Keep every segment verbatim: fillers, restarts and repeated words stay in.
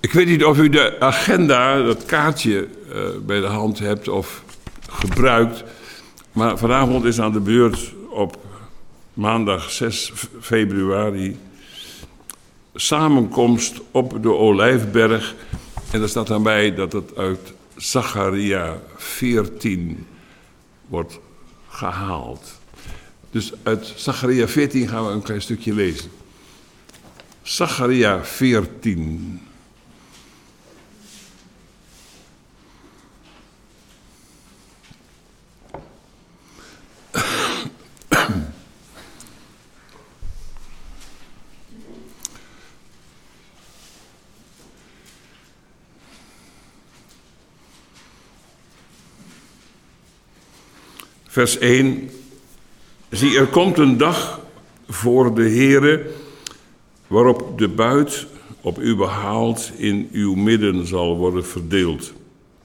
Ik weet niet of u de agenda, dat kaartje uh, bij de hand hebt of gebruikt. Maar vanavond is aan de beurt op maandag zes februari samenkomst op de Olijfberg. En er staat dan bij dat het uit Zacharia veertien wordt gehaald. Dus uit Zacharia veertien gaan we een klein stukje lezen. Zacharia veertien. Vers één. Zie, er komt een dag voor de Heere, waarop de buit op u behaald in uw midden zal worden verdeeld.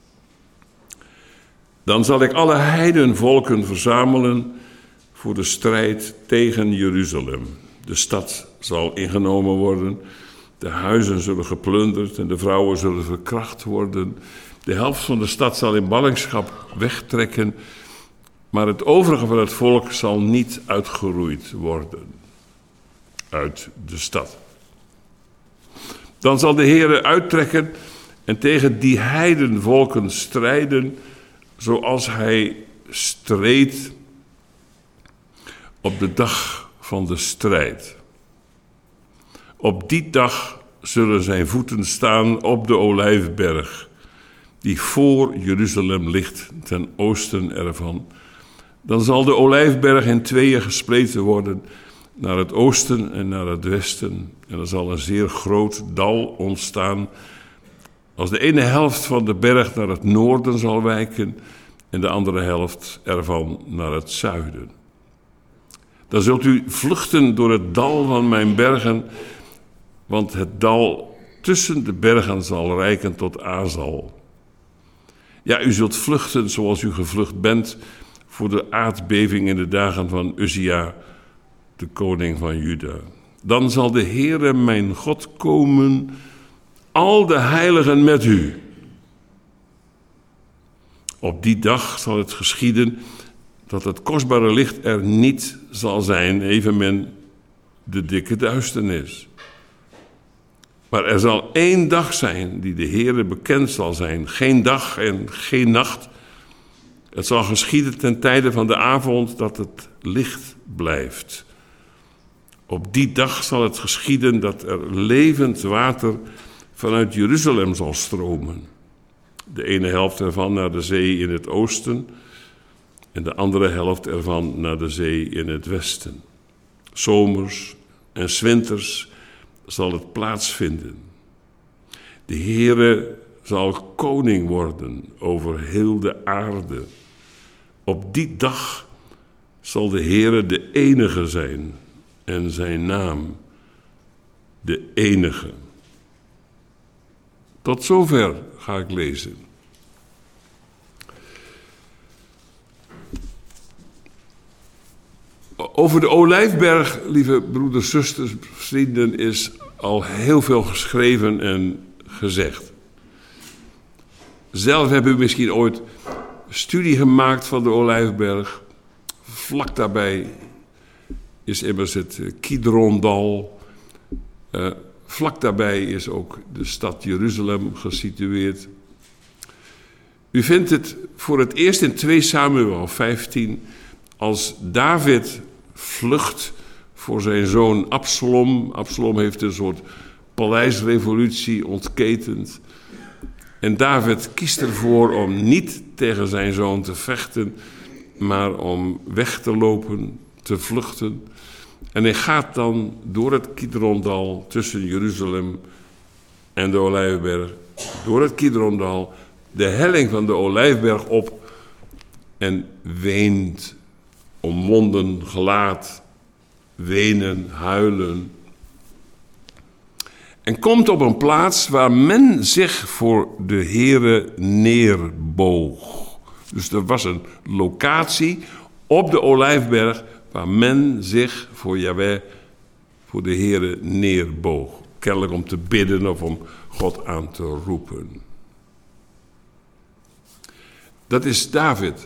Dan zal ik alle heidenvolken verzamelen voor de strijd tegen Jeruzalem. De stad zal ingenomen worden, de huizen zullen geplunderd en de vrouwen zullen verkracht worden. De helft van de stad zal in ballingschap wegtrekken, maar het overige van het volk zal niet uitgeroeid worden uit de stad. Dan zal de Heere uittrekken en tegen die heidenvolken strijden, zoals hij streed op de dag van de strijd. Op die dag zullen zijn voeten staan op de Olijfberg, die voor Jeruzalem ligt, ten oosten ervan. Dan zal de Olijfberg in tweeën gespleten worden, naar het oosten en naar het westen. En er zal een zeer groot dal ontstaan. Als de ene helft van de berg naar het noorden zal wijken en de andere helft ervan naar het zuiden. Dan zult u vluchten door het dal van mijn bergen, want het dal tussen de bergen zal reiken tot Azal. Ja, u zult vluchten zoals u gevlucht bent voor de aardbeving in de dagen van Uzia, de koning van Juda. Dan zal de Heere mijn God komen, al de heiligen met u. Op die dag zal het geschieden dat het kostbare licht er niet zal zijn, evenmin de dikke duisternis. Maar er zal één dag zijn die de Heere bekend zal zijn, geen dag en geen nacht. Het zal geschieden ten tijde van de avond dat het licht blijft. Op die dag zal het geschieden dat er levend water vanuit Jeruzalem zal stromen. De ene helft ervan naar de zee in het oosten en de andere helft ervan naar de zee in het westen. Zomers en 's winters zal het plaatsvinden. De Heere zal koning worden over heel de aarde. Op die dag zal de Heere de enige zijn en zijn naam de enige. Tot zover ga ik lezen. Over de Olijfberg, lieve broeders, zusters, vrienden, is al heel veel geschreven en gezegd. Zelf hebben u misschien ooit studie gemaakt van de Olijfberg. Vlak daarbij is immers het Kidrondal. Uh, vlak daarbij is ook de stad Jeruzalem gesitueerd. U vindt het voor het eerst in twee Samuel vijftien... als David vlucht voor zijn zoon Absalom. Absalom heeft een soort paleisrevolutie ontketend. En David kiest ervoor om niet tegen zijn zoon te vechten, maar om weg te lopen, te vluchten. En hij gaat dan door het Kidrondal tussen Jeruzalem en de Olijfberg, door het Kidrondal, de helling van de Olijfberg op en weent, omwonden gelaat, wenen, huilen. En komt op een plaats waar men zich voor de Heere neerboog. Dus er was een locatie op de Olijfberg waar men zich voor Jahweh, voor de Heere neerboog. kennelijk om te bidden of om God aan te roepen. Dat is David.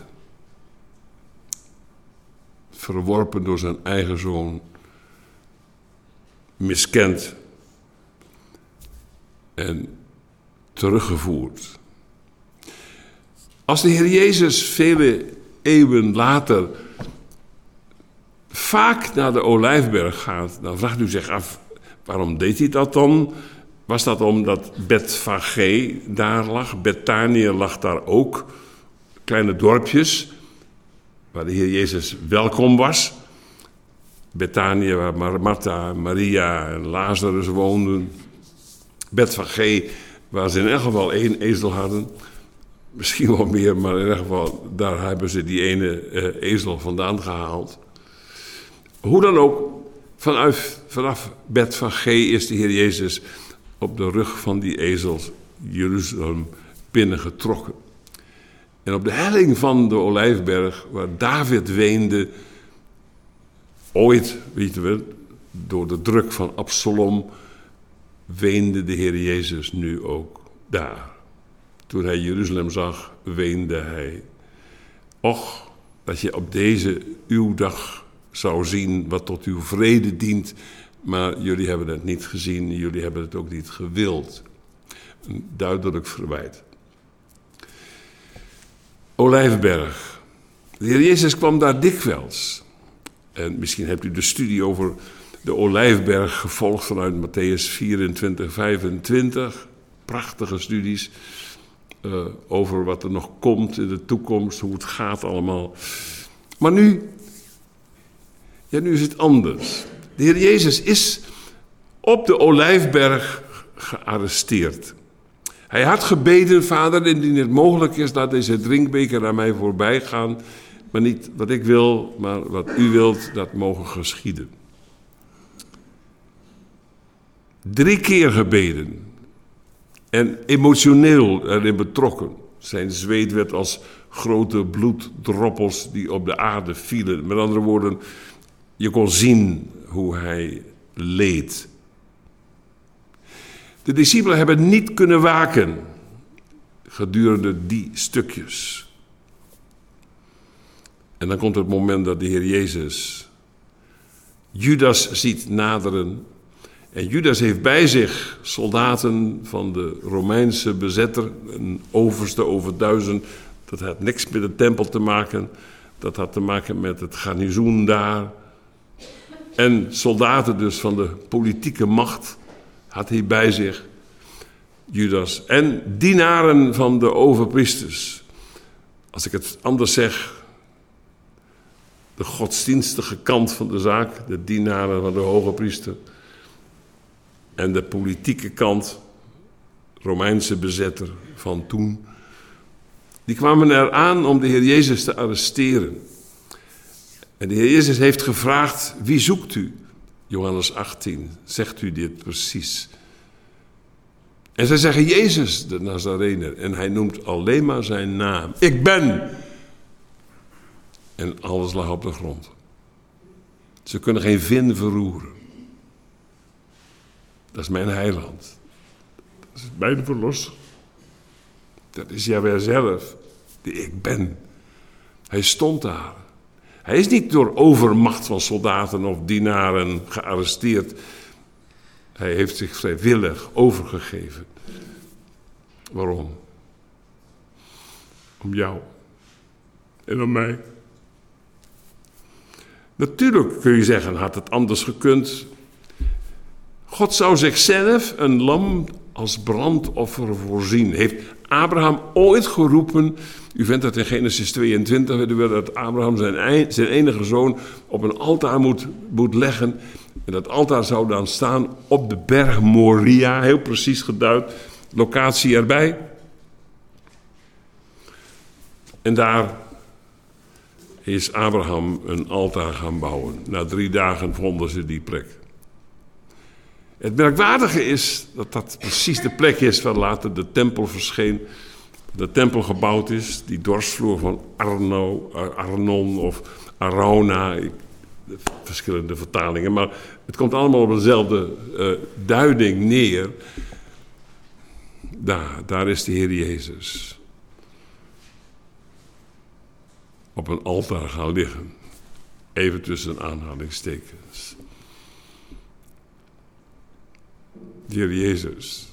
Verworpen door zijn eigen zoon. Miskend. En teruggevoerd. Als de Heer Jezus vele eeuwen later vaak naar de Olijfberg gaat, dan vraagt u zich af, waarom deed hij dat dan? Was dat omdat Betfage daar lag? Betanië lag daar ook. Kleine dorpjes waar de Heer Jezus welkom was. Betanië, waar Martha, Maria en Lazarus woonden. Betfage, waar ze in elk geval één ezel hadden. Misschien wel meer, maar in elk geval, daar hebben ze die ene eh, ezel vandaan gehaald. Hoe dan ook, vanuit, vanaf Betfage is de Heer Jezus op de rug van die ezels Jeruzalem binnengetrokken. En op de helling van de Olijfberg, waar David weende, ooit, weten we, door de druk van Absalom, weende de Heer Jezus nu ook daar. Toen hij Jeruzalem zag, weende hij. Och, dat je op deze uw dag zou zien wat tot uw vrede dient, maar jullie hebben het niet gezien, jullie hebben het ook niet gewild. Een duidelijk verwijt. Olijfberg. De Heer Jezus kwam daar dikwijls. En misschien hebt u de studie over de Olijfberg gevolgd vanuit Matthäus vierentwintig, vijfentwintig. Prachtige studies uh, over wat er nog komt in de toekomst, hoe het gaat allemaal. Maar nu, ja, nu is het anders. De Heer Jezus is op de Olijfberg gearresteerd. Hij had gebeden, Vader, indien het mogelijk is, laat deze drinkbeker aan mij voorbij gaan. Maar niet wat ik wil, maar wat u wilt, dat mogen geschieden. Drie keer gebeden. En emotioneel erin betrokken. Zijn zweet werd als grote bloeddroppels die op de aarde vielen. Met andere woorden, je kon zien hoe hij leed. De discipelen hebben niet kunnen waken gedurende die stukjes. En dan komt het moment dat de Heer Jezus Judas ziet naderen. En Judas heeft bij zich soldaten van de Romeinse bezetter, een overste over duizend. Dat had niks met de tempel te maken. Dat had te maken met het garnizoen daar. En soldaten dus van de politieke macht had hij bij zich, Judas. En dienaren van de overpriesters. Als ik het anders zeg, de godsdienstige kant van de zaak, de dienaren van de hoge priester. En de politieke kant, Romeinse bezetter van toen. Die kwamen eraan om de Heer Jezus te arresteren. En de Heer Jezus heeft gevraagd, wie zoekt u? Johannes achttien, zegt u dit precies? En zij zeggen Jezus, de Nazarener. En hij noemt alleen maar zijn naam. Ik ben. En alles lag op de grond. Ze kunnen geen vin verroeren. Dat is mijn heiland. Dat is mijn verlosser. Dat is Jahweh zelf, die ik ben. Hij stond daar. Hij is niet door overmacht van soldaten of dienaren gearresteerd. Hij heeft zich vrijwillig overgegeven. Waarom? Om jou en om mij. Natuurlijk kun je zeggen, had het anders gekund. God zou zichzelf een lam als brandoffer voorzien. Heeft Abraham ooit geroepen, u vindt dat in Genesis tweeëntwintig, dat Abraham zijn, zijn enige zoon op een altaar moet, moet leggen. En dat altaar zou dan staan op de berg Moria, heel precies geduid, locatie erbij. En daar is Abraham een altaar gaan bouwen. Na drie dagen vonden ze die plek. Het merkwaardige is dat dat precies de plek is waar later de tempel verscheen. De tempel gebouwd is, die dorsvloer van Arno, Arnon of Arauna. Ik de verschillende vertalingen, maar het komt allemaal op dezelfde uh, duiding neer. Daar, daar is de Heer Jezus op een altaar gaan liggen. Even tussen aanhalingstekens. De Heer Jezus.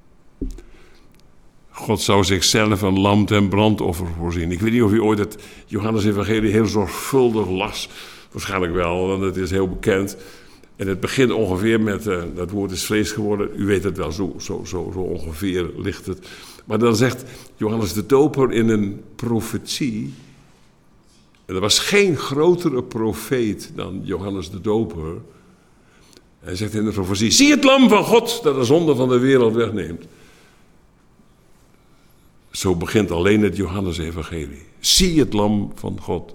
God zou zichzelf een lam ten brandoffer voorzien. Ik weet niet of u ooit het Johannes-evangelie heel zorgvuldig las. Waarschijnlijk wel, want het is heel bekend. En het begint ongeveer met, uh, dat woord is vlees geworden. U weet het wel, zo, zo, zo, zo ongeveer ligt het. Maar dan zegt Johannes de Doper in een profetie. En er was geen grotere profeet dan Johannes de Doper. Hij zegt in de profetie: zie het lam van God dat de zonde van de wereld wegneemt. Zo begint alleen het Johannes-evangelie. Zie het lam van God.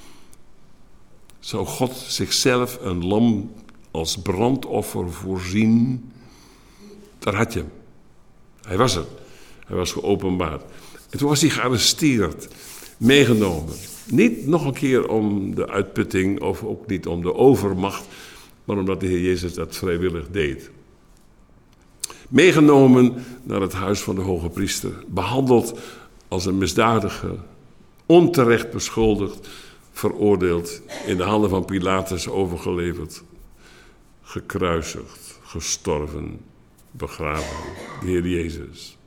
Zou God zichzelf een lam als brandoffer voorzien? Daar had je hem. Hij was er. Hij was geopenbaard. En toen was hij gearresteerd, meegenomen. Niet nog een keer om de uitputting of ook niet om de overmacht, maar omdat de Heer Jezus dat vrijwillig deed. Meegenomen naar het huis van de hoge priester. Behandeld als een misdadiger. Onterecht beschuldigd. Veroordeeld. In de handen van Pilatus overgeleverd. Gekruisigd. Gestorven. Begraven. De Heer Jezus.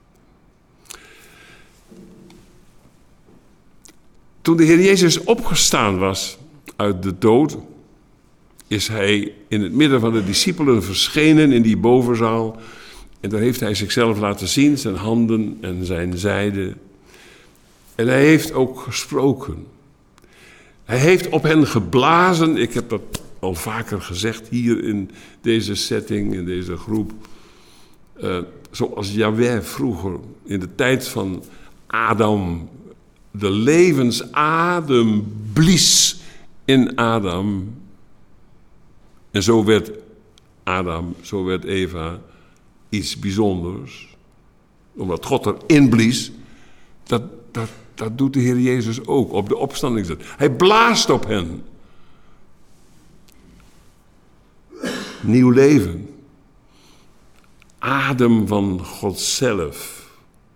Toen de Heer Jezus opgestaan was uit de dood, is hij in het midden van de discipelen verschenen in die bovenzaal. En daar heeft hij zichzelf laten zien, zijn handen en zijn zijde. En hij heeft ook gesproken. Hij heeft op hen geblazen. Ik heb dat al vaker gezegd hier in deze setting, in deze groep. Uh, zoals Yahweh vroeger, in de tijd van Adam, de levensadem blies in Adam. En zo werd Adam, zo werd Eva iets bijzonders. Omdat God erin blies. Dat, dat, dat doet de Heer Jezus ook op de opstandingsdag. Hij blaast op hen. Nieuw leven. Adem van God zelf.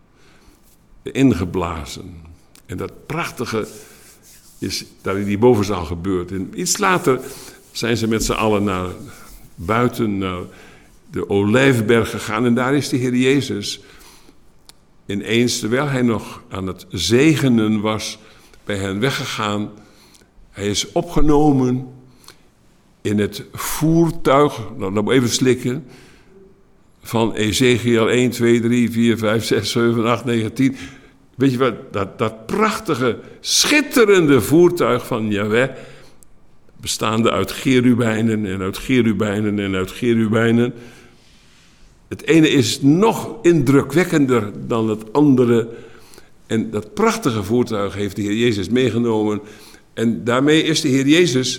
Ingeblazen. En dat prachtige is daar in die bovenzaal gebeurd. En iets later zijn ze met z'n allen naar buiten, naar de Olijfberg gegaan. En daar is de Heer Jezus ineens, terwijl hij nog aan het zegenen was, bij hen weggegaan. Hij is opgenomen in het voertuig, nou, dan moet even slikken, van Ezekiel één, twee, drie, vier, vijf, zes, zeven, acht, negen, tien. Weet je wat, dat, dat prachtige, schitterende voertuig van Yahweh, bestaande uit cherubijnen en uit cherubijnen en uit cherubijnen. Het ene is nog indrukwekkender dan het andere. En dat prachtige voertuig heeft de Heer Jezus meegenomen. En daarmee is de Heer Jezus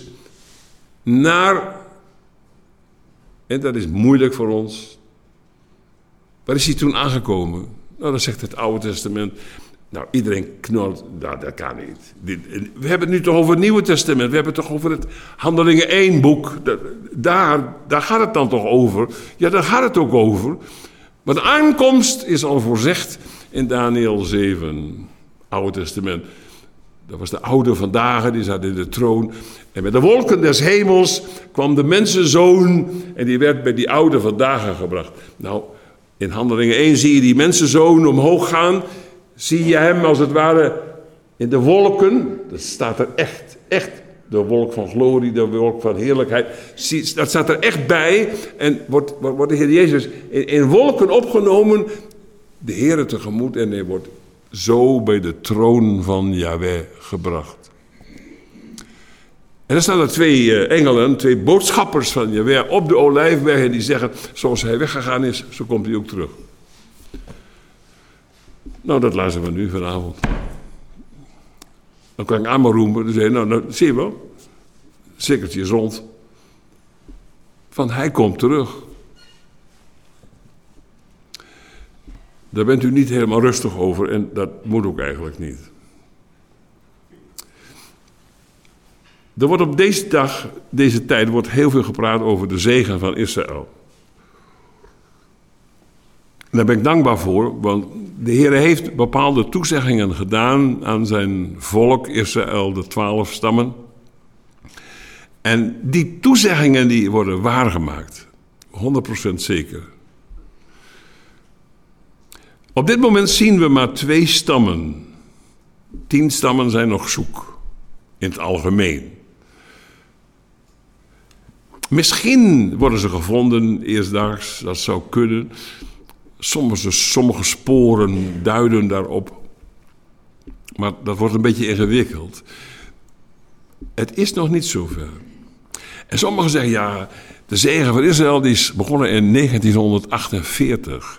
naar, en dat is moeilijk voor ons, waar is hij toen aangekomen? Nou, dat zegt het Oude Testament. Nou, iedereen knort, nou, dat kan niet. We hebben het nu toch over het Nieuwe Testament. We hebben het toch over het Handelingen één boek. Daar, daar gaat het dan toch over. Ja, daar gaat het ook over. Maar de aankomst is al voorzegd in Daniël zeven, Oude Testament. Dat was de oude van dagen, die zat in de troon. En met de wolken des hemels kwam de mensenzoon en die werd bij die oude van dagen gebracht. Nou, in Handelingen één zie je die mensenzoon omhoog gaan. Zie je hem als het ware in de wolken. Dat staat er echt, echt. De wolk van glorie, de wolk van heerlijkheid. Dat staat er echt bij. En wordt, wordt de Heer Jezus in, in wolken opgenomen. De Heere tegemoet. En hij wordt zo bij de troon van Yahweh gebracht. En dan staan er twee engelen, twee boodschappers van Yahweh op de Olijfberg. En die zeggen, zoals hij weggegaan is, zo komt hij ook terug. Nou, dat lazen we nu vanavond. Dan kan ik aan me roemen. Dus, nou, nou, zie je wel. Cirkeltje is rond. Van hij komt terug. Daar bent u niet helemaal rustig over. En dat moet ook eigenlijk niet. Er wordt op deze dag, deze tijd, wordt heel veel gepraat over de zegen van Israël. Daar ben ik dankbaar voor, want de Heer heeft bepaalde toezeggingen gedaan aan zijn volk Israël, de twaalf stammen. En die toezeggingen die worden waargemaakt, honderd procent zeker. Op dit moment zien we maar twee stammen. Tien stammen zijn nog zoek, in het algemeen. Misschien worden ze gevonden eerstdaags, dat zou kunnen. Sommige, sommige sporen duiden daarop. Maar dat wordt een beetje ingewikkeld. Het is nog niet zover. En sommigen zeggen, ja, de zegen van Israël die is begonnen in negentienhonderdachtenveertig.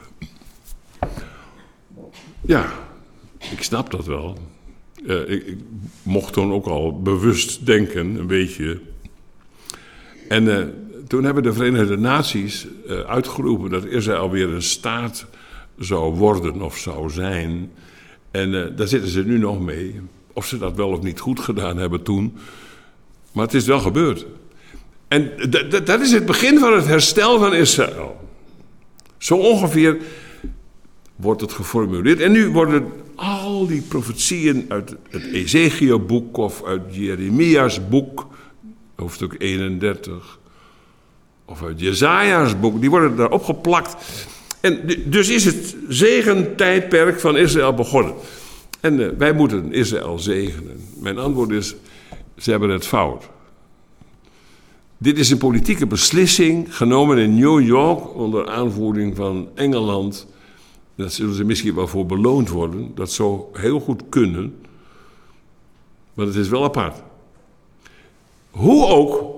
Ja, ik snap dat wel. Uh, ik, ik mocht toen ook al bewust denken, een beetje. En uh, toen hebben de Verenigde Naties uh, uitgeroepen dat Israël weer een staat zou worden of zou zijn. En uh, daar zitten ze nu nog mee. Of ze dat wel of niet goed gedaan hebben toen. Maar het is wel gebeurd. En d- d- dat is het begin van het herstel van Israël. Zo ongeveer wordt het geformuleerd. En nu worden al die profetieën uit het Ezekielboek of uit Jeremia's boek, hoofdstuk eenendertig, of uit Jesaja's boek, die worden daarop geplakt. En dus is het zegentijdperk van Israël begonnen. En uh, wij moeten Israël zegenen. Mijn antwoord is, ze hebben het fout. Dit is een politieke beslissing genomen in New York onder aanvoering van Engeland. Daar zullen ze misschien wel voor beloond worden. Dat zou heel goed kunnen. Maar het is wel apart. Hoe ook,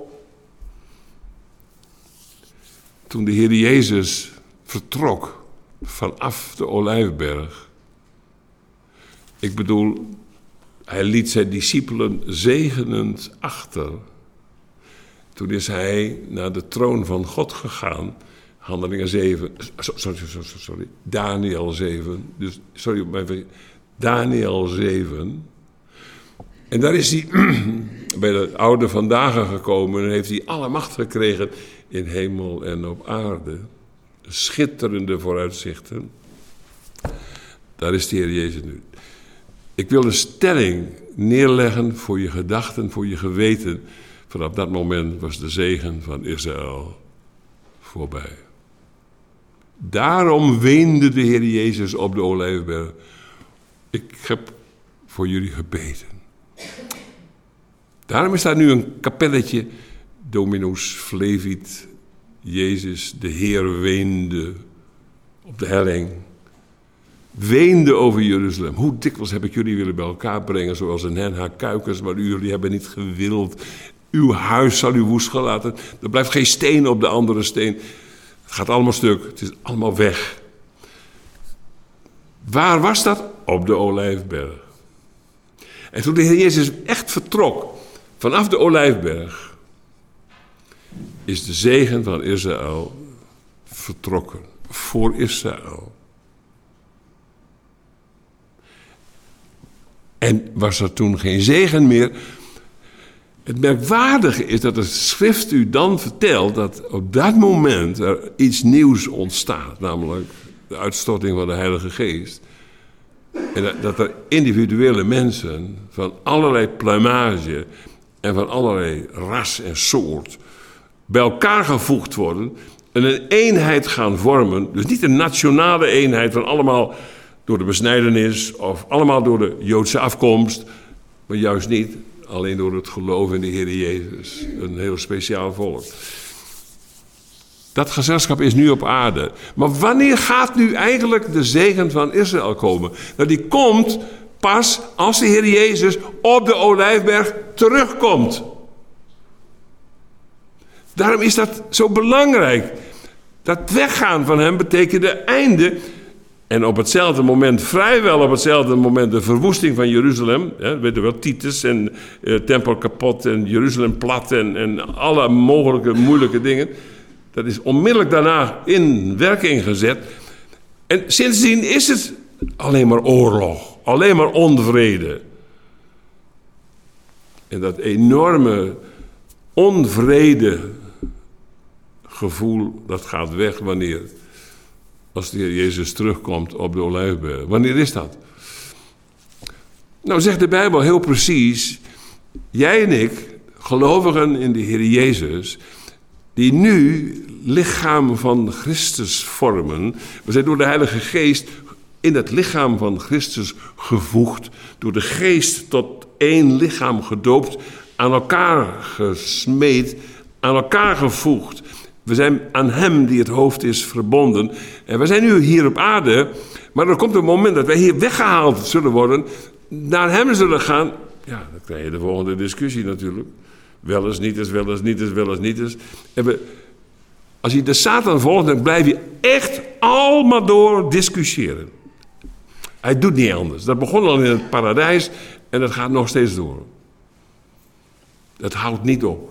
toen de Heer Jezus vertrok vanaf de Olijfberg. Ik bedoel, hij liet zijn discipelen zegenend achter. Toen is hij naar de troon van God gegaan. Handelingen zeven, sorry, sorry, sorry, Daniel zeven, dus, sorry, Daniel zeven. En daar is hij bij de oude vandaag gekomen en heeft hij alle macht gekregen in hemel en op aarde. Schitterende vooruitzichten. Daar is de Heer Jezus nu. Ik wil een stelling neerleggen voor je gedachten, voor je geweten. Vanaf dat moment was de zegen van Israël voorbij. Daarom weende de Heer Jezus op de Olijfberg. Ik heb voor jullie gebeden. Daarom is daar nu een kapelletje. Dominus Flevit. Jezus, de Heer, weende op de helling. Weende over Jeruzalem. Hoe dikwijls heb ik jullie willen bij elkaar brengen, zoals een hen haar kuikens, maar jullie hebben niet gewild. Uw huis zal u woest gelaten. Er blijft geen steen op de andere steen. Het gaat allemaal stuk. Het is allemaal weg. Waar was dat? Op de Olijfberg. En toen de Heer Jezus echt vertrok vanaf de Olijfberg, is de zegen van Israël vertrokken. Voor Israël. En was er toen geen zegen meer. Het merkwaardige is dat de schrift u dan vertelt dat op dat moment er iets nieuws ontstaat. Namelijk de uitstorting van de Heilige Geest. En dat, dat er individuele mensen van allerlei pluimage en van allerlei ras en soort bij elkaar gevoegd worden en een eenheid gaan vormen. Dus niet een nationale eenheid van allemaal door de besnijdenis of allemaal door de Joodse afkomst, maar juist niet alleen door het geloof in de Heer Jezus. Een heel speciaal volk. Dat gezelschap is nu op aarde. Maar wanneer gaat nu eigenlijk de zegen van Israël komen? Nou, die komt pas als de Heer Jezus op de Olijfberg terugkomt. Daarom is dat zo belangrijk. Dat weggaan van hem betekende einde. En op hetzelfde moment, vrijwel op hetzelfde moment, de verwoesting van Jeruzalem. Hè, weet je wel, Titus en uh, tempel kapot en Jeruzalem plat en, en alle mogelijke moeilijke dingen. Dat is onmiddellijk daarna in werking gezet. En sindsdien is het alleen maar oorlog, alleen maar onvrede. En dat enorme onvrede gevoel, dat gaat weg wanneer, als de Heer Jezus terugkomt op de Olijfberg. Wanneer is dat? Nou, zegt de Bijbel heel precies, jij en ik, gelovigen in de Heer Jezus, die nu lichaam van Christus vormen. We zijn door de Heilige Geest in het lichaam van Christus gevoegd, door de Geest tot één lichaam gedoopt, aan elkaar gesmeed, aan elkaar gevoegd. We zijn aan Hem die het hoofd is verbonden. En we zijn nu hier op aarde, maar er komt een moment dat wij hier weggehaald zullen worden, naar Hem zullen gaan. Ja, dan krijg je de volgende discussie natuurlijk. Wel eens, niet eens, wel eens, niet eens, wel eens, niet eens. En we, als je de Satan volgt, dan blijf je echt allemaal door discussiëren. Hij doet niet anders. Dat begon al in het paradijs en dat gaat nog steeds door. Dat houdt niet op.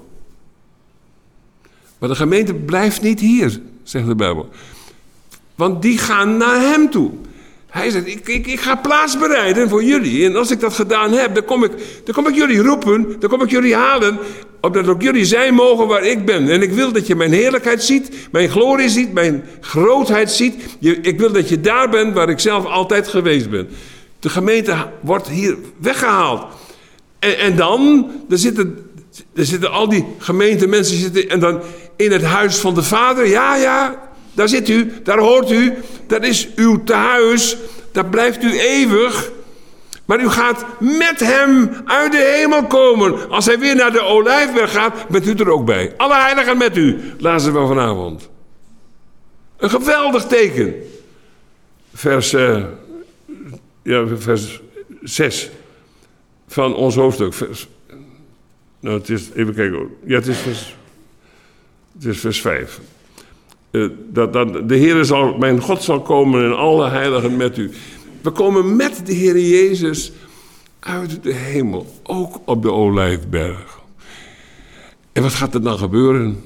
Maar de gemeente blijft niet hier, zegt de Bijbel. Want die gaan naar Hem toe. Hij zegt, ik, ik, ik ga plaats bereiden voor jullie. En als ik dat gedaan heb, dan kom, ik, dan kom ik jullie roepen. Dan kom ik jullie halen. Opdat ook jullie zijn mogen waar ik ben. En ik wil dat je mijn heerlijkheid ziet. Mijn glorie ziet. Mijn grootheid ziet. Je, ik wil dat je daar bent waar ik zelf altijd geweest ben. De gemeente wordt hier weggehaald. En, en dan, er zitten, er zitten al die gemeentemensen zitten. En dan in het huis van de Vader. Ja, ja. Daar zit u, daar hoort u, dat is uw tehuis, daar blijft u eeuwig. Maar u gaat met Hem uit de hemel komen. Als Hij weer naar de Olijfberg gaat, bent u er ook bij. Alle heiligen met u, lazen we vanavond. Een geweldig teken. Vers, uh, ja, vers zes van ons hoofdstuk. Vers, nou, het is, even kijken. Ja, het is vers, het is vers vijf. Uh, dat, dat de Heer zal, mijn God zal komen en alle heiligen met u. We komen met de Heer Jezus uit de hemel, ook op de Olijfberg. En wat gaat er dan gebeuren?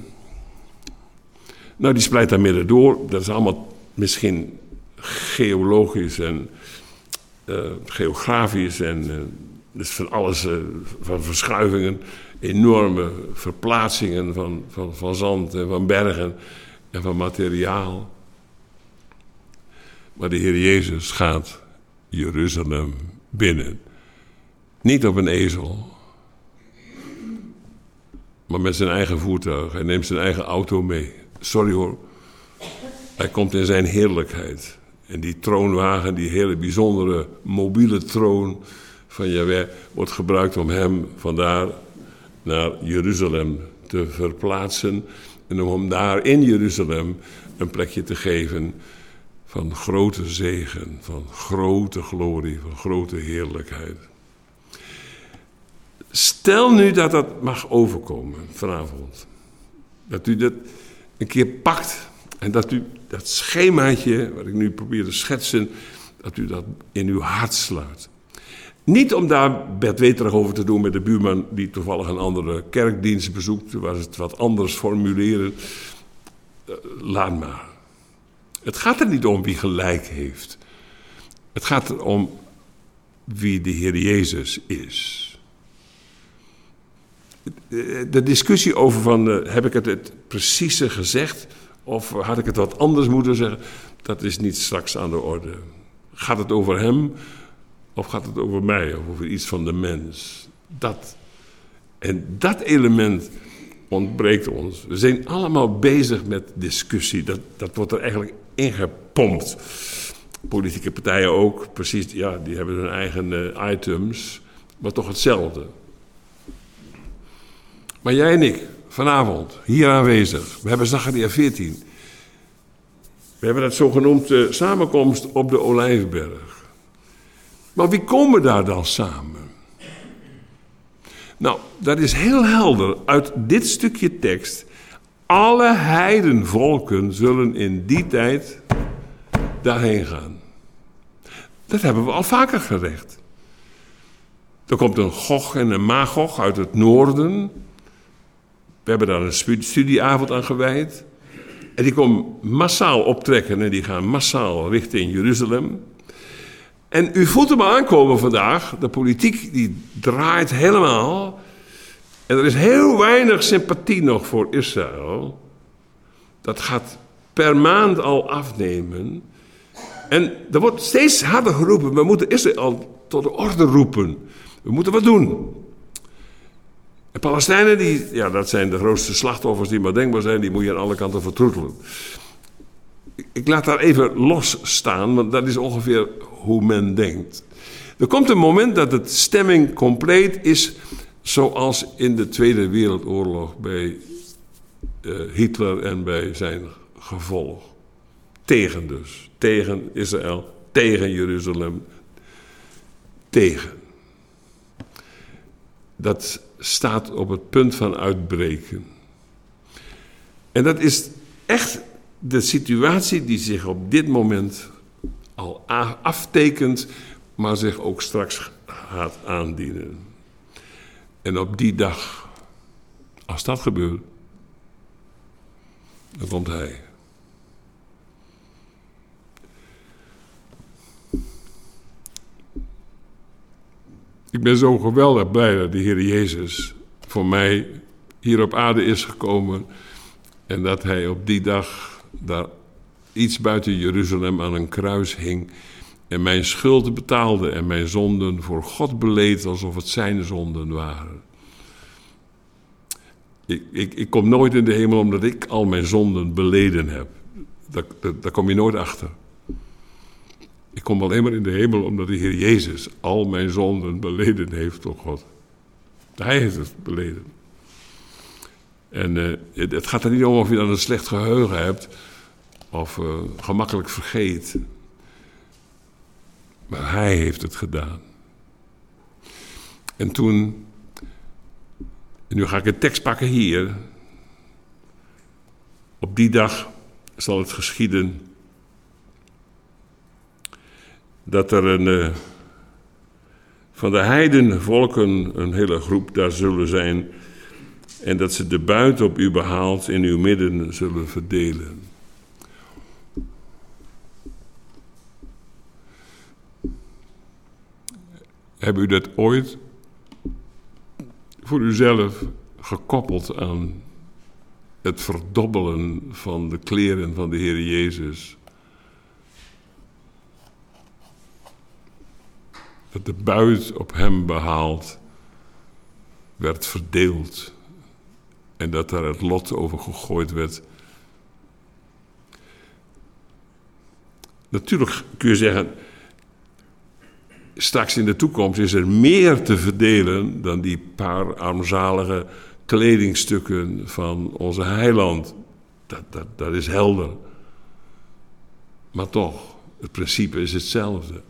Nou, die splijt daar midden door. Dat is allemaal misschien geologisch en uh, geografisch en uh, dus van alles, uh, van verschuivingen, enorme verplaatsingen van, van, van zand en van bergen en van materiaal. Maar de Heer Jezus gaat Jeruzalem binnen. Niet op een ezel, maar met zijn eigen voertuig. Hij neemt zijn eigen auto mee. Sorry hoor. Hij komt in zijn heerlijkheid. En die troonwagen, die hele bijzondere mobiele troon van Jahweh, wordt gebruikt om hem vandaar naar Jeruzalem te verplaatsen. En om hem daar in Jeruzalem een plekje te geven van grote zegen, van grote glorie, van grote heerlijkheid. Stel nu dat dat mag overkomen vanavond. Dat u dat een keer pakt en dat u dat schemaatje, wat ik nu probeer te schetsen, dat u dat in uw hart sluit. Niet om daar bedweterig over te doen met de buurman die toevallig een andere kerkdienst bezoekt, waar ze het wat anders formuleren. Laat maar. Het gaat er niet om wie gelijk heeft. Het gaat er om wie de Heer Jezus is. De discussie over van, uh, heb ik het het precieze gezegd of had ik het wat anders moeten zeggen, dat is niet straks aan de orde. Gaat het over hem of gaat het over mij of over iets van de mens? Dat. En dat element ontbreekt ons. We zijn allemaal bezig met discussie. Dat, dat wordt er eigenlijk ingepompt. Politieke partijen ook, precies, ja, die hebben hun eigen uh, items, maar toch hetzelfde. Maar jij en ik, vanavond, hier aanwezig, we hebben Zacharia veertien. We hebben dat zogenoemde samenkomst op de Olijfberg. Maar wie komen daar dan samen? Nou, dat is heel helder uit dit stukje tekst. Alle heidenvolken zullen in die tijd daarheen gaan. Dat hebben we al vaker gezegd. Er komt een Gog en een Magog uit het noorden. We hebben daar een studieavond aan gewijd. En die komen massaal optrekken en die gaan massaal richting Jeruzalem. En u voelt hem aankomen vandaag. De politiek die draait helemaal. En er is heel weinig sympathie nog voor Israël. Dat gaat per maand al afnemen. En er wordt steeds harder geroepen, we moeten Israël tot de orde roepen. We moeten wat doen. De Palestijnen, die, ja, dat zijn de grootste slachtoffers die maar denkbaar zijn, die moet je aan alle kanten vertroetelen. Ik laat daar even los staan, want dat is ongeveer hoe men denkt. Er komt een moment dat de stemming compleet is, zoals in de Tweede Wereldoorlog bij uh, Hitler en bij zijn gevolg. Tegen dus. Tegen Israël, tegen Jeruzalem, tegen. Dat staat op het punt van uitbreken. En dat is echt de situatie die zich op dit moment al aftekent, maar zich ook straks gaat aandienen. En op die dag, als dat gebeurt, dan komt hij. Ik ben zo geweldig blij dat de Heer Jezus voor mij hier op aarde is gekomen en dat hij op die dag daar iets buiten Jeruzalem aan een kruis hing en mijn schuld betaalde en mijn zonden voor God beleed alsof het zijn zonden waren. Ik, ik, ik kom nooit in de hemel omdat ik al mijn zonden beleden heb. Daar, daar, daar kom je nooit achter. Ik kom alleen maar in de hemel omdat de Heer Jezus al mijn zonden beleden heeft door God. Hij heeft het beleden. En uh, het, het gaat er niet om of je dan een slecht geheugen hebt of uh, gemakkelijk vergeet. Maar hij heeft het gedaan. En toen, en nu ga ik een tekst pakken hier. Op die dag zal het geschieden dat er een, uh, van de heidenvolken een hele groep daar zullen zijn en dat ze de buit op u behaald in uw midden zullen verdelen. Hebben u dat ooit voor uzelf gekoppeld aan het verdobbelen van de kleren van de Heer Jezus? Dat de buit op hem behaald werd verdeeld en dat daar het lot over gegooid werd. Natuurlijk kun je zeggen, straks in de toekomst is er meer te verdelen dan die paar armzalige kledingstukken van onze heiland. Dat, dat, dat is helder. Maar toch, het principe is hetzelfde.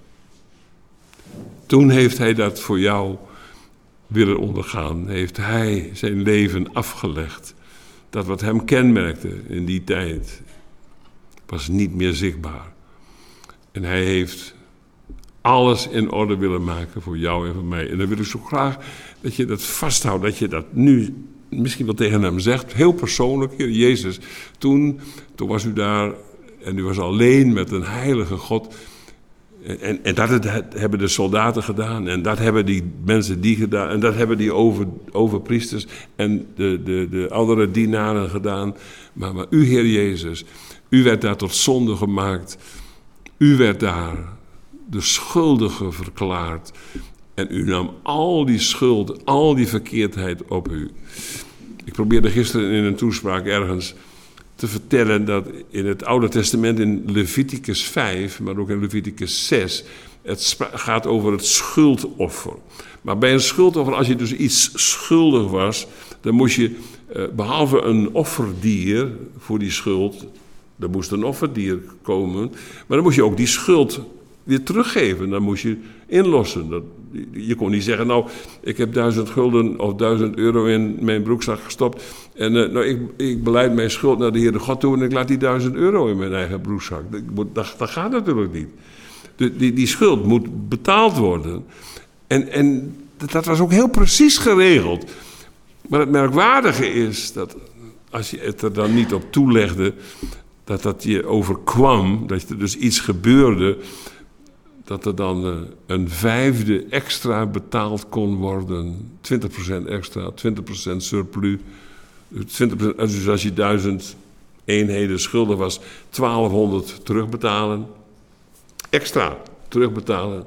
Toen heeft hij dat voor jou willen ondergaan. Heeft hij zijn leven afgelegd. Dat wat hem kenmerkte in die tijd was niet meer zichtbaar. En hij heeft alles in orde willen maken voor jou en voor mij. En dan wil ik zo graag dat je dat vasthoudt. Dat je dat nu misschien wel tegen hem zegt. Heel persoonlijk. Heer Jezus, toen, toen was u daar en u was alleen met een heilige God. En, en dat het, hebben de soldaten gedaan. En dat hebben die mensen die gedaan. En dat hebben die over, overpriesters en de, de, de andere dienaren gedaan. Maar, maar u, Heer Jezus, u werd daar tot zonde gemaakt. U werd daar de schuldige verklaard. En u nam al die schuld, al die verkeerdheid op u. Ik probeerde gisteren in een toespraak ergens te vertellen dat in het Oude Testament in Leviticus vijf, maar ook in Leviticus zes, het gaat over het schuldoffer. Maar bij een schuldoffer, als je dus iets schuldig was, dan moest je, behalve een offerdier voor die schuld, er moest een offerdier komen, maar dan moest je ook die schuld weer teruggeven. Dan moest je inlossen. Dat, je kon niet zeggen, nou, ik heb duizend gulden of duizend euro in mijn broekzak gestopt. En uh, nou, ik, ik belijd mijn schuld naar de Heere God toe en ik laat die duizend euro in mijn eigen broekzak. Dat, dat, dat gaat natuurlijk niet. De, die, die schuld moet betaald worden. En, en dat was ook heel precies geregeld. Maar het merkwaardige is dat als je het er dan niet op toelegde, dat dat je overkwam, dat er dus iets gebeurde, dat er dan uh, een vijfde extra betaald kon worden. twintig procent extra, twintig procent surplus. twintig procent, dus als je duizend eenheden schuldig was, twaalfhonderd terugbetalen. Extra terugbetalen.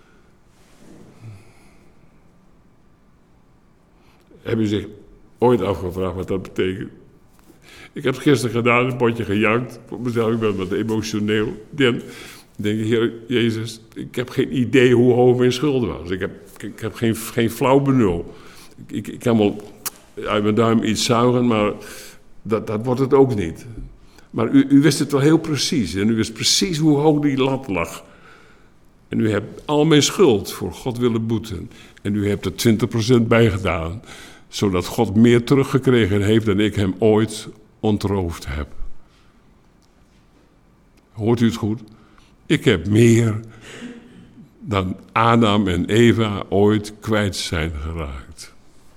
Heb je zich ooit afgevraagd wat dat betekent? Ik heb het gisteren gedaan, een potje gejankt. Voor mezelf, ik ben wat emotioneel. Dan denk ik, Heer Jezus, ik heb geen idee hoe hoog mijn schulden was. Ik heb, ik heb geen, geen flauw benul. Ik, ik, ik kan wel uit mijn duim iets zuigen, maar dat, dat wordt het ook niet. Maar u, u wist het wel heel precies. En u wist precies hoe hoog die lat lag. En u hebt al mijn schuld voor God willen boeten. En u hebt er twintig procent bij gedaan. Zodat God meer teruggekregen heeft dan ik hem ooit ontroofd heb. Hoort u het goed? Ik heb meer dan Adam en Eva ooit kwijt zijn geraakt.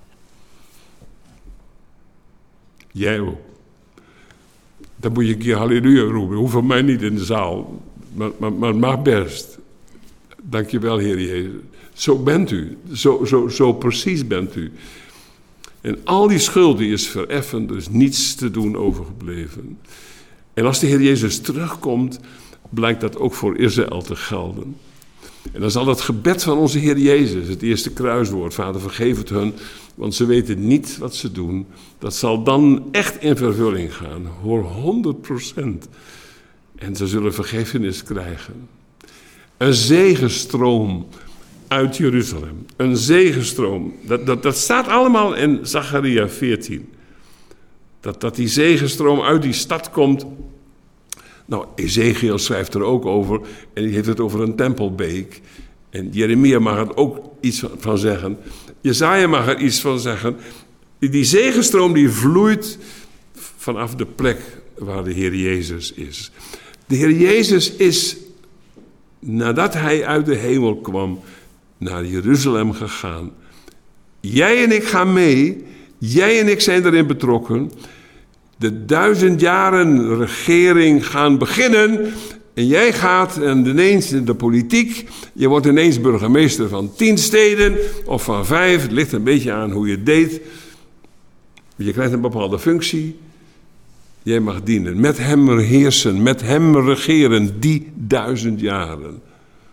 Jij ook. Dan moet je een keer halleluja roepen. Hoeft van mij niet in de zaal. Maar, maar, maar mag best. Dank je wel, Heer Jezus. Zo bent u. Zo, zo, zo precies bent u. En al die schuld die is vereffend. Er is niets te doen overgebleven. En als de Heer Jezus terugkomt, blijkt dat ook voor Israël te gelden. En dan zal het gebed van onze Heer Jezus, het eerste kruiswoord, Vader vergeef het hun, want ze weten niet wat ze doen. Dat zal dan echt in vervulling gaan, voor honderd procent. En ze zullen vergiffenis krijgen. Een zegenstroom uit Jeruzalem. Een zegenstroom. Dat, dat, dat staat allemaal in Zacharia veertien. Dat, dat die zegenstroom uit die stad komt. Nou, Ezekiel schrijft er ook over. En die heeft het over een tempelbeek. En Jeremia mag er ook iets van zeggen. Jesaja mag er iets van zeggen. Die zegenstroom die vloeit vanaf de plek waar de Heer Jezus is. De Heer Jezus is, nadat hij uit de hemel kwam, naar Jeruzalem gegaan. Jij en ik gaan mee. Jij en ik zijn erin betrokken. De duizend jaren regering gaan beginnen. En jij gaat en ineens in de politiek. Je wordt ineens burgemeester van tien steden of van vijf. Het ligt een beetje aan hoe je het deed. Je krijgt een bepaalde functie. Jij mag dienen. Met hem heersen. Met hem regeren. Die duizend jaren.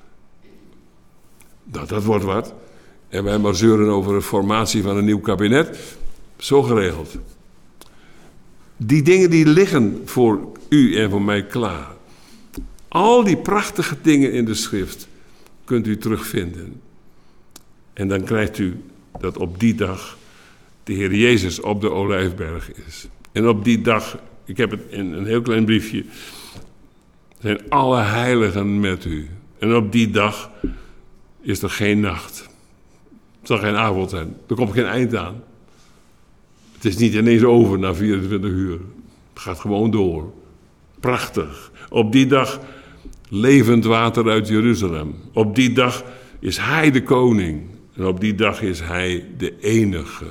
Nou, dat wordt wat. En wij maar zeuren over de formatie van een nieuw kabinet. Zo geregeld. Die dingen die liggen voor u en voor mij klaar. Al die prachtige dingen in de schrift kunt u terugvinden. En dan krijgt u dat op die dag de Heer Jezus op de Olijfberg is. En op die dag, ik heb het in een heel klein briefje, zijn alle heiligen met u. En op die dag is er geen nacht. Het zal geen avond zijn. Er komt geen eind aan. Het is niet ineens over na vierentwintig uur. Het gaat gewoon door. Prachtig. Op die dag levend water uit Jeruzalem. Op die dag is hij de koning. En op die dag is hij de enige.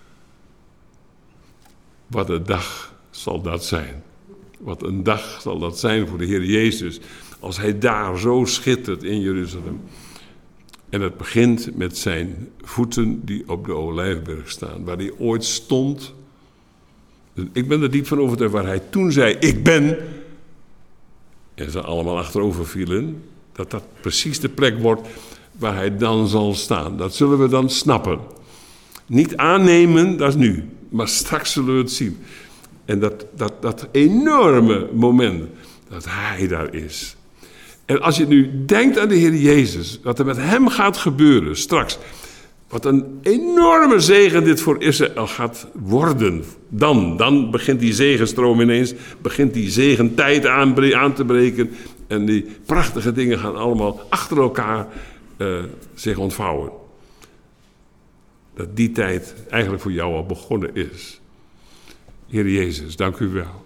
Wat een dag zal dat zijn. Wat een dag zal dat zijn voor de Heer Jezus. Als hij daar zo schittert in Jeruzalem. En het begint met zijn voeten die op de Olijfberg staan. Waar hij ooit stond. Ik ben er diep van overtuigd waar hij toen zei, ik ben. En ze allemaal achterover vielen. Dat dat precies de plek wordt waar hij dan zal staan. Dat zullen we dan snappen. Niet aannemen, dat is nu. Maar straks zullen we het zien. En dat, dat, dat enorme moment dat hij daar is. En als je nu denkt aan de Heer Jezus, wat er met hem gaat gebeuren straks, wat een enorme zegen dit voor Israël gaat worden. Dan, dan begint die zegenstroom ineens, begint die zegentijd aan, aan te breken. En die prachtige dingen gaan allemaal achter elkaar uh, zich ontvouwen. Dat die tijd eigenlijk voor jou al begonnen is. Heer Jezus, dank u wel.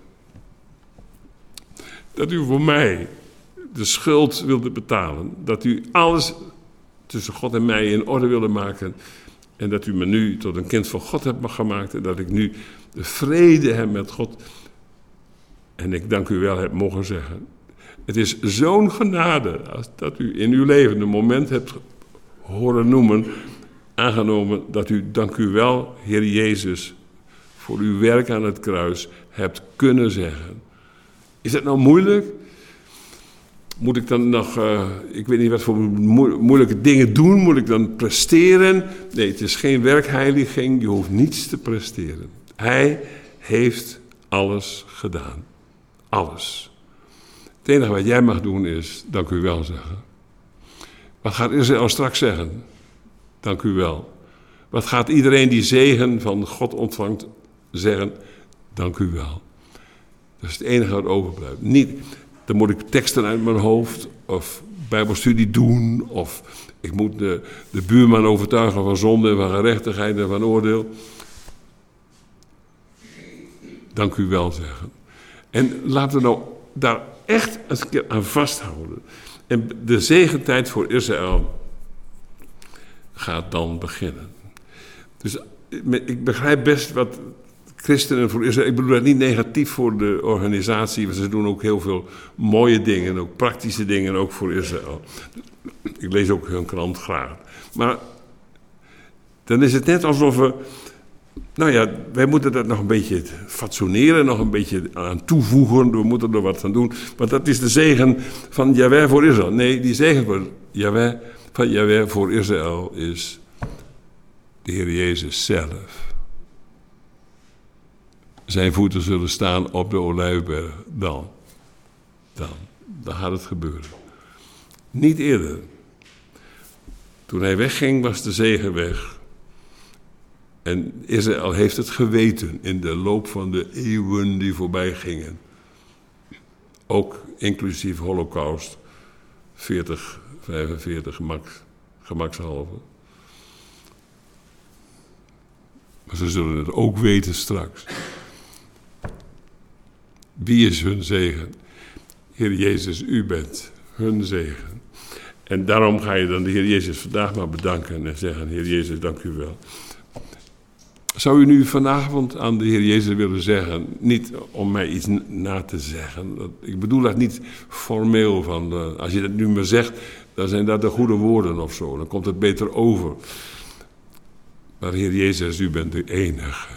Dat u voor mij de schuld wilde betalen. Dat u alles tussen God en mij in orde wilde maken. En dat u me nu tot een kind van God hebt gemaakt. En dat ik nu de vrede heb met God. En ik dank u wel heb mogen zeggen. Het is zo'n genade als dat u in uw leven een moment hebt horen noemen, aangenomen dat u, dank u wel, Heer Jezus, voor uw werk aan het kruis hebt kunnen zeggen. Is dat nou moeilijk? Moet ik dan nog, uh, ik weet niet wat voor mo- moeilijke dingen doen? Moet ik dan presteren? Nee, het is geen werkheiliging, je hoeft niets te presteren. Hij heeft alles gedaan. Alles. Het enige wat jij mag doen is, dank u wel zeggen. Wat gaat Israël straks zeggen? Dank u wel. Wat gaat iedereen die zegen van God ontvangt zeggen? Dank u wel. Dat is het enige wat overblijft. Niet, dan moet ik teksten uit mijn hoofd of bijbelstudie doen of ik moet de, de buurman overtuigen van zonde en van gerechtigheid en van oordeel. Dank u wel zeggen. En laten we nou daar echt een keer aan vasthouden. En de zegentijd voor Israël gaat dan beginnen. Dus ik begrijp best wat christenen voor Israël... Ik bedoel dat niet negatief voor de organisatie... want ze doen ook heel veel mooie dingen... ook praktische dingen ook voor Israël. Ik lees ook hun krant graag. Maar dan is het net alsof we... Nou ja, wij moeten dat nog een beetje fatsoeneren... nog een beetje aan toevoegen... we moeten er wat aan doen... want dat is de zegen van Jahweh voor Israël. Nee, die zegen van Jahweh, van Jahweh voor Israël is... de Heer Jezus zelf. Zijn voeten zullen staan op de Olijfberg. Dan. Dan. Dan gaat het gebeuren. Niet eerder. Toen hij wegging was de zegen weg. En Israël heeft het geweten in de loop van de eeuwen die voorbij gingen. Ook inclusief Holocaust. veertig, vijfenveertig gemak, gemakshalve. Maar ze zullen het ook weten straks. Wie is hun zegen? Heer Jezus, u bent hun zegen. En daarom ga je dan de Heer Jezus vandaag maar bedanken en zeggen, Heer Jezus, dank u wel. Zou u nu vanavond aan de Heer Jezus willen zeggen, niet om mij iets na te zeggen. Ik bedoel dat niet formeel van, uh, als je dat nu maar zegt, dan zijn dat de goede woorden of zo. Dan komt het beter over. Maar Heer Jezus, u bent de enige.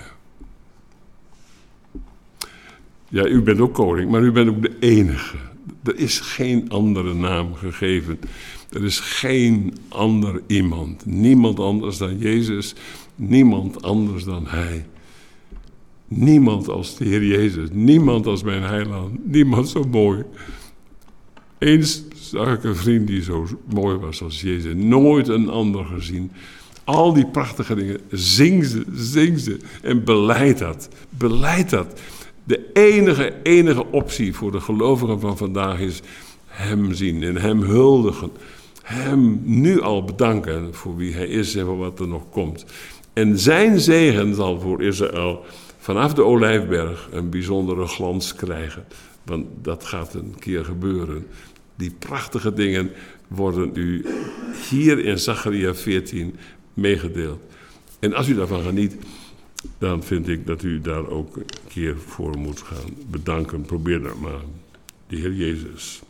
Ja, u bent ook koning, maar u bent ook de enige. Er is geen andere naam gegeven. Er is geen ander iemand. Niemand anders dan Jezus. Niemand anders dan Hij. Niemand als de Heer Jezus. Niemand als mijn heiland. Niemand zo mooi. Eens zag ik een vriend die zo mooi was als Jezus. Nooit een ander gezien. Al die prachtige dingen. Zing ze, zing ze. En beleid dat. Beleid dat. De enige, enige optie voor de gelovigen van vandaag is Hem zien en Hem huldigen. Hem nu al bedanken voor wie Hij is en voor wat er nog komt. En zijn zegen zal voor Israël vanaf de Olijfberg een bijzondere glans krijgen. Want dat gaat een keer gebeuren. Die prachtige dingen worden u hier in Zacharia veertien meegedeeld. En als u daarvan geniet, dan vind ik dat u daar ook een keer voor moet gaan bedanken. Probeer dat maar. De Heer Jezus.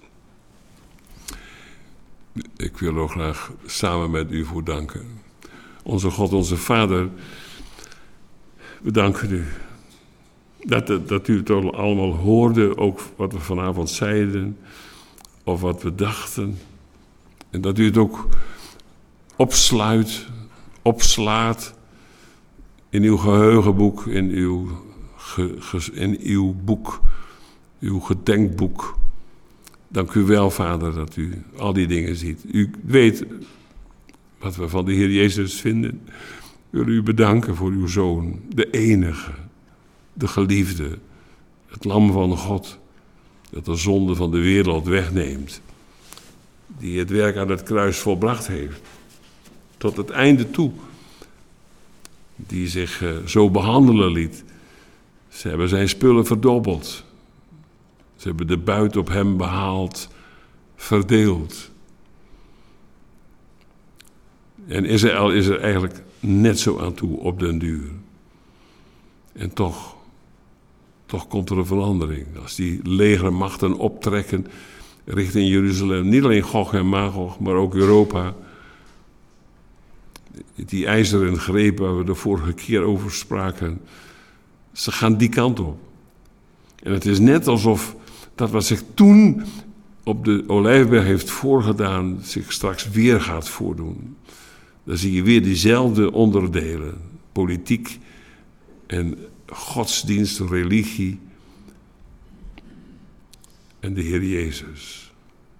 Ik wil er graag samen met u voor danken. Onze God, onze Vader, we danken u. Dat, dat u het allemaal hoorde, ook wat we vanavond zeiden, of wat we dachten. En dat u het ook opsluit, opslaat in uw geheugenboek, in uw, ge, ge, in uw boek, uw gedenkboek. Dank u wel, Vader, dat u al die dingen ziet. U weet wat we van de Heer Jezus vinden. Ik wil u bedanken voor uw Zoon, de enige, de geliefde, het lam van God, dat de zonde van de wereld wegneemt, die het werk aan het kruis volbracht heeft, tot het einde toe, die zich uh, zo behandelen liet. Ze hebben zijn spullen verdobbeld. Ze hebben de buit op hem behaald, verdeeld. En Israël is er eigenlijk net zo aan toe op den duur. En toch, toch komt er een verandering. Als die legermachten optrekken richting Jeruzalem. Niet alleen Gog en Magog, maar ook Europa. Die ijzeren greep waar we de vorige keer over spraken. Ze gaan die kant op. En het is net alsof dat wat zich toen op de Olijfberg heeft voorgedaan, zich straks weer gaat voordoen. Dan zie je weer diezelfde onderdelen. Politiek en godsdienst, religie en de Heer Jezus.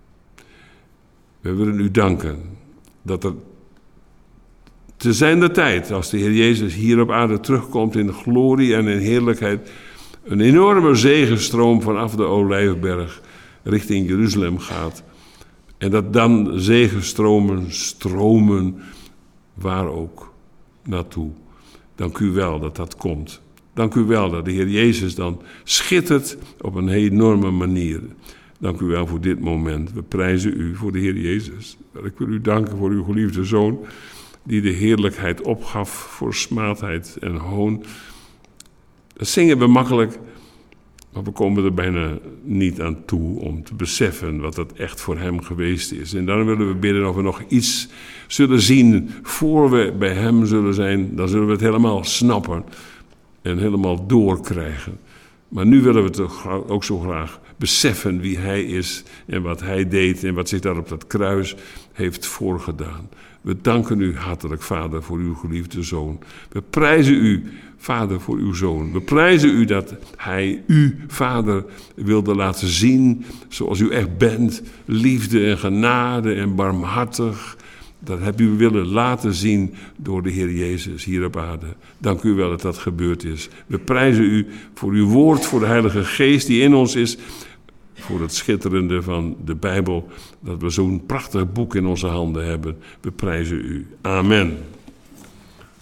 We willen u danken dat er te zijner tijd, als de Heer Jezus hier op aarde terugkomt in glorie en in heerlijkheid, een enorme zegenstroom vanaf de Olijfberg richting Jeruzalem gaat. En dat dan zegenstromen stromen waar ook naartoe. Dank u wel dat dat komt. Dank u wel dat de Heer Jezus dan schittert op een enorme manier. Dank u wel voor dit moment. We prijzen u voor de Heer Jezus. Ik wil u danken voor uw geliefde Zoon, die de heerlijkheid opgaf voor smaadheid en hoon. Dat zingen we makkelijk, maar we komen er bijna niet aan toe om te beseffen wat dat echt voor hem geweest is. En dan willen we bidden of we nog iets zullen zien voor we bij hem zullen zijn. Dan zullen we het helemaal snappen en helemaal doorkrijgen. Maar nu willen we toch ook zo graag beseffen wie hij is en wat hij deed en wat zich daar op dat kruis heeft voorgedaan. We danken u hartelijk, Vader, voor uw geliefde Zoon. We prijzen u, Vader, voor uw Zoon. We prijzen u dat hij u, Vader, wilde laten zien zoals u echt bent. Liefde en genade en barmhartig. Dat heb u willen laten zien door de Heer Jezus hier op aarde. Dank u wel dat dat gebeurd is. We prijzen u voor uw woord, voor de Heilige Geest die in ons is. Voor het schitterende van de Bijbel, dat we zo'n prachtig boek in onze handen hebben. We prijzen u. Amen.